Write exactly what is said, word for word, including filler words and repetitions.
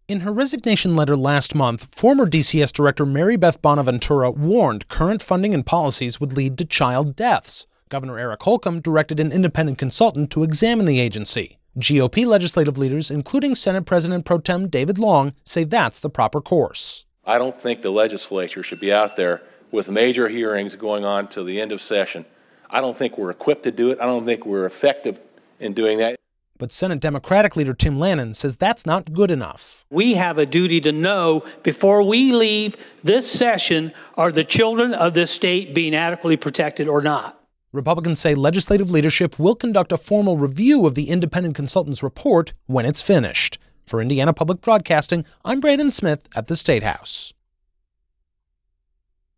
In her resignation letter last month, former D C S Director Mary Beth Bonaventura warned current funding and policies would lead to child deaths. Governor Eric Holcomb directed an independent consultant to examine the agency. G O P legislative leaders, including Senate President Pro Tem David Long, say that's the proper course. I don't think the legislature should be out there with major hearings going on till the end of session. I don't think we're equipped to do it. I don't think we're effective in doing that. But Senate Democratic leader Tim Lannon says that's not good enough. We have a duty to know before we leave this session, are the children of this state being adequately protected or not? Republicans say legislative leadership will conduct a formal review of the independent consultant's report when it's finished. For Indiana Public Broadcasting, I'm Brandon Smith at the State House.